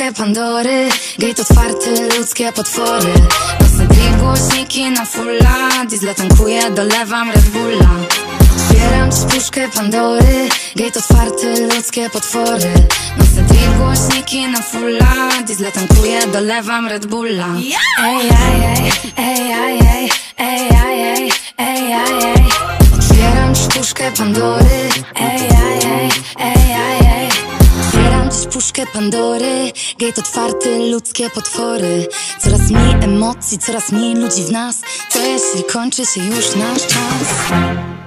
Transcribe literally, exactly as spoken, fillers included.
puszkę Pandory. Gate otwarty, ludzkie potwory. Mocne drip, głośniki na fulla. Diesla tankuję, dolewam Red Bulla. Otwieram ci puszkę Pandory. Gate otwarty, ludzkie potwory. Mocne drip, głośniki na fulla. Diesla tankuję, dolewam Red Bulla. Ej, ej, ej, ej, ej, ej, ej, ej, ej, ej, ej. Otwieram ci puszkę Pandory. Ej, ej, ej, ej, ej, ej. Otwieram dziś puszkę Pandory. Gate otwarty, ludzkie potwory. Coraz mniej emocji, coraz mniej ludzi w nas. Co jeśli kończy się już nasz czas?